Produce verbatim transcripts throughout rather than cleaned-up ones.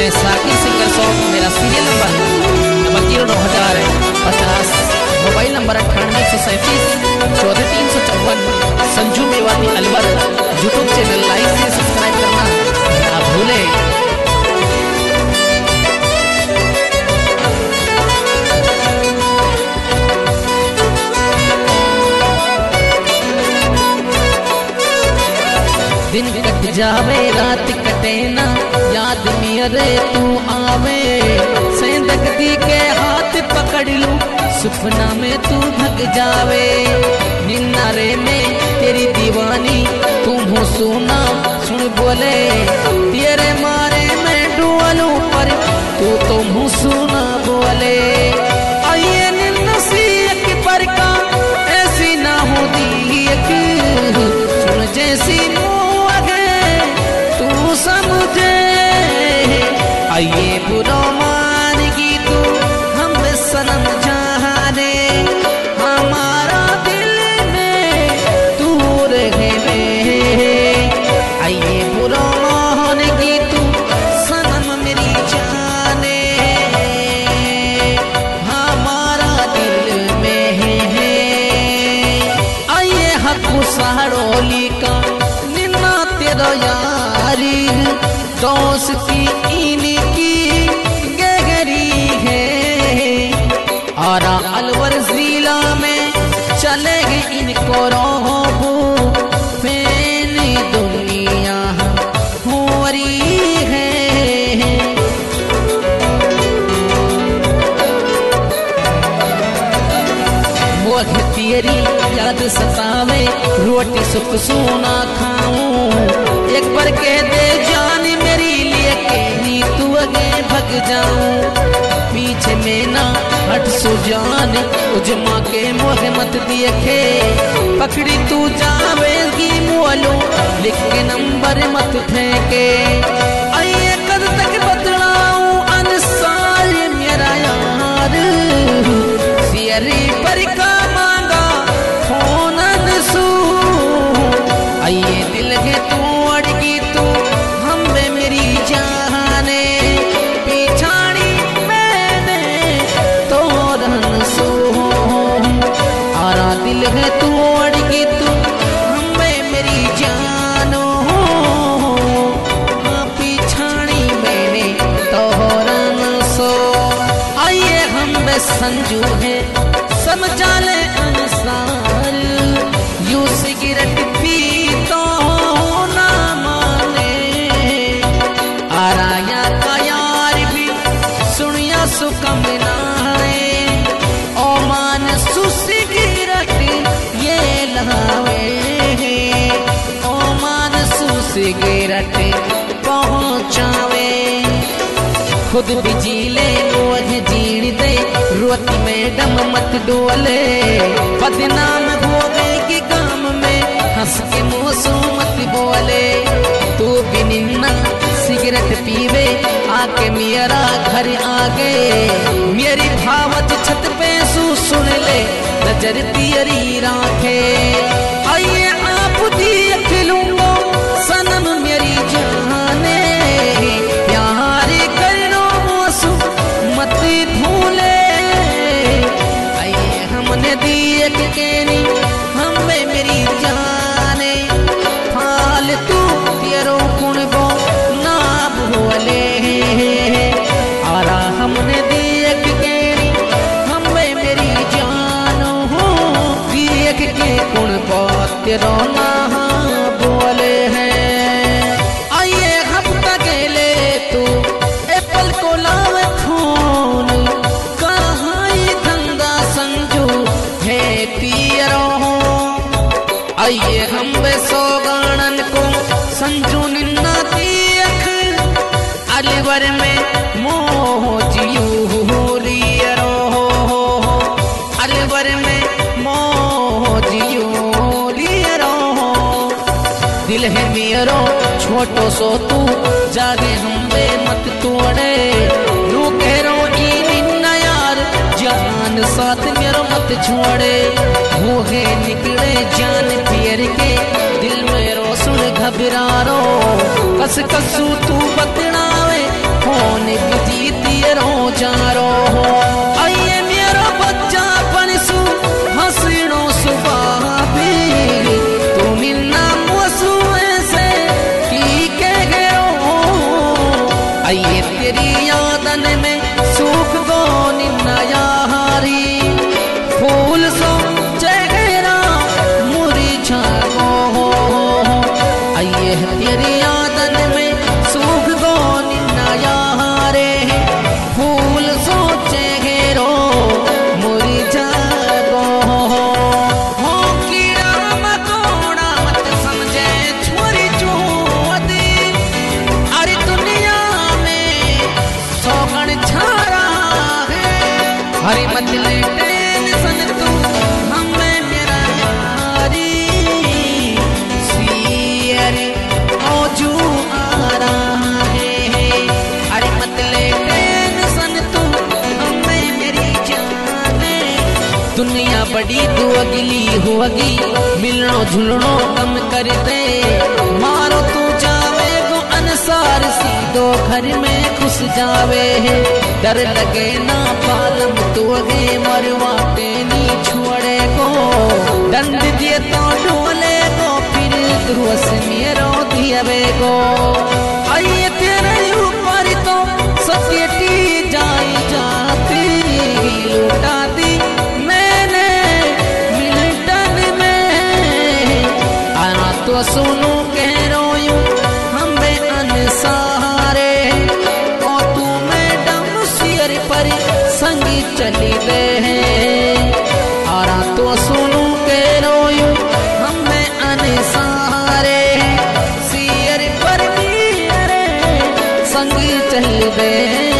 मैं Saki singer song, मेरा serial number double zero नौ हजार पचास, मोबाइल नंबर अट्ठानवे एक सौ सैंतीस चौदह तीन सौ चौवन। Sanju Mewati Alwar YouTube channel like से सब्सक्राइब करना ना भूले। दिन कट जावे रात कटे ना, याद मेरे तू आवे। सेंदगदी के हाथ पकड़ लूं, सपना में तू भग जावे। निन्नारे में तेरी दीवानी, तुम हो सुना सुन बोले। तेरे मारे मैं डुअलूं पर तू तो मुँह सुना बोले। आइए नसीहत पर का ऐसी ना होती एक, सुन जैसी समझे। आइए बुरा मान की तू हम सनम जाने, हमारा दिल में तू रहे में। आइए बुरा मान की तू सनम मेरी जाने, हमारा दिल में है। आइए हक सहारोली का निन्ना तेरा यारी, दोस्ती इनकी गहरी है। और अलवर जिला में चलेगी इनको रोबू, फैनी दुनिया हो रही है। वो तेरी याद सतावे, रोटी सुख सोना खाऊं। एक बार कह दे जान मेरी लिए कहनी, तू आगे भग जाऊं। पीछे में ना हट सो जान, उजमा के मोह मत देखे। पकड़ी तू जावेगी मोलू, लिख के नंबर मत फेंके। आइए कद तक बतलाऊं अनसार मेरा यार, सियरी पर का मांगा फोन अनसू। आइए दिल है तू अड़गी तू हम में मेरी जाने, पिछाड़ी मैंने तो रन सो। आरा दिल है तू अड़गी तू हम में मेरी जानो, हाँ पिछाड़ी मैंने तो रन सो। आइए हम बे संजू है समझा ले अनुसार, यू सिगरेट पी तो ना माने। आराया का यार भी सुनिया सुकम नाए, ओ मान सु सिगरेट ये लावे। ओ मान सु सिगरेट पहुँचावे, खुद भी जी ले रोज जीण दे। रोती मैडम मत डोले, बदनाम होगी गाम में हंस के मोसो मत बोले। तू भी निन्ना सिगरेट पीवे आके मेरा घर आगे, मेरी भावत छत पे सू सुन ले नजर तेरी राखे। आइए आप देख लूंगा सनम मेरी जाने, प्यार करो मोसू मत भूले। आइए हमने देख के नी हमें मेरी जाने, फालतू तेरो गुण बो ना भूले। आरा हमने देख के नी हमें मेरी जानो, देख के गुण बो तेरो ना बोले हैं। आइए हफ्ता के ले तू एप्पल को लावे फोन, कहाँ ये धंधा संजू है तेरो। आइए हम बे सौगानन को संजू निन्ना देख, अलवर में मोह जियू लियरो। अलवर में मोह जियू लियरो, दिल है मेरो छोटो सो तू जागे हम बे मत तोड़े। नू कह रो ई निन्ना यार जान साथ मेरो मत छोड़े। वो है निकले जान पियर के दिल मेरो सुन घबरा रो, कस कसू तू बतनावे फोन आइए तेरी यादन में सूख गो निन्ना हारी फूल सो चेहरा मुरझा गो। आइए तेरी यादन में सूख गो निन्ना हारे फूल सो चेहरो मुरझा गो। हो कीड़ा मकोड़ा मत समझे छोरी चोदी अरे दुनिया में सौगन छारा है। हरी मतले टेंशन तू हमें मेरा यारी सियरी औजू आ रहा है। अरे मतले टेंशन तू हमें मेरी जाने दुनिया बड़ी तू अगली होगी मिलनो झुलनो कम कर दे मारो तू जावे गो अनुसार सीधो घर में घुस जावे है। डर लगे ना पालम तू अगे मरवा टेनी छोड़े को दंड दिए तो ढोले को फिर दुर्वस मेरो दियवे को। आइए तेरे ऊपर तो सकेटी जाई जाती लुटा दी मैंने मिल्टन में आना तो सुनू कह रोयूं हमें अनसारे और तू मैडम सियर पर संगी चली दे आरा तो सुनू के रोयूं हमें अनसारे सियर पर मेरे संगी चली दे।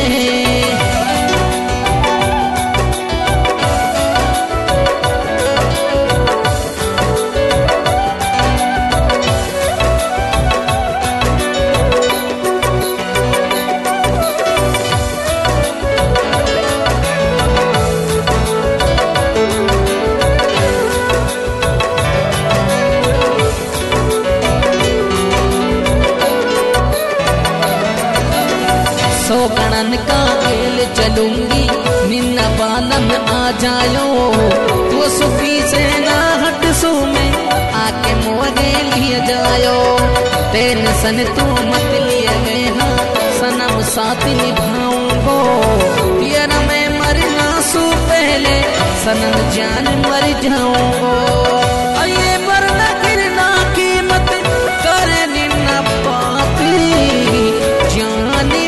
सौ गणन का खेल चलूंगी निन्ना बालम आ जायो तो सुफी से ना हट सो में आके मोरे लिए जायो। टेंशन तू मत लिए गए हाँ सनम साथ निभाऊंगो यार मैं मरना सो पहले सनम जान मर जाऊंगो। आइए वरना गिरना कीमत कर निन्ना पाती जानी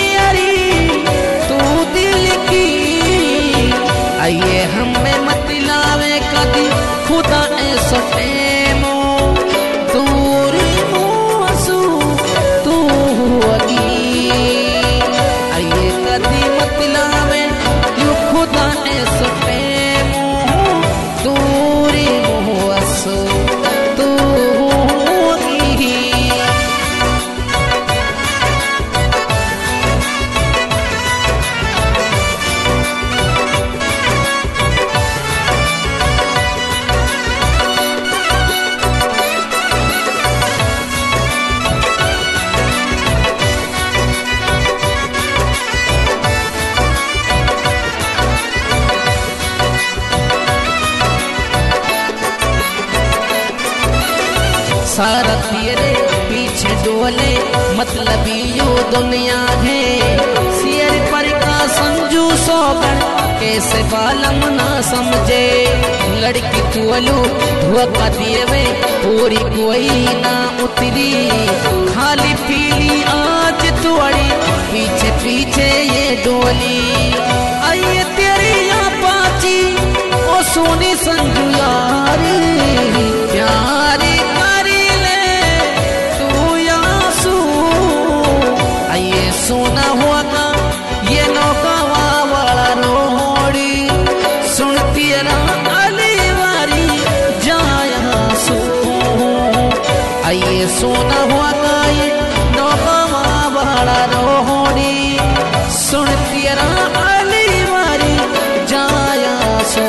आइए हमें मत लावे कदी खुदा ऐसो टेमो दूर मुसू तू अगी। आइए कदी मत लावे यू खुदा ऐसो टेमो दूर मुसू तू अगी। सारा तेरे पीछे डोले मतलब यो दुनिया है सियर पर का संजू सोगन कैसे बालम ना समझे। लड़की तुअलू धोखा दिए पूरी कोई ना उतरी खाली पीली आज तुअड़ी पीछे पीछे ये डोली। आइए तेरी यहाँ पाची ओ सोनी संजू यारी प्यारी सोना हुआ का ये नौका वाला रोड़ी सुनती ना अली वारी जाया सो। आइए सोना हुआ का ये नौका वाला रोड़ी सुनती ना अली वारी जाया सो।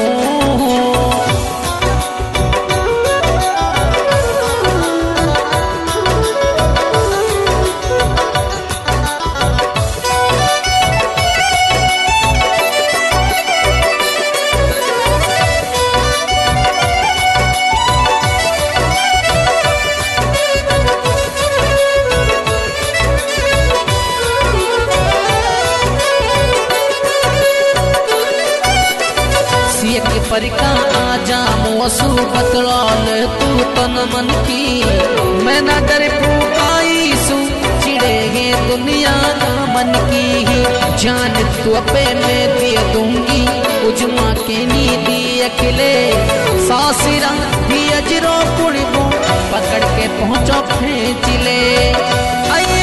सु बतलाल तू तन मन की, मैं न डर फूकाई सु चिड़ेगे दुनिया ना मन की। जान तू अपे में दे दूंगी उजमा के नीदी अकेले, सासिरा भी अजरो कुड़बो पकड़ के पहुंचो खेच ले।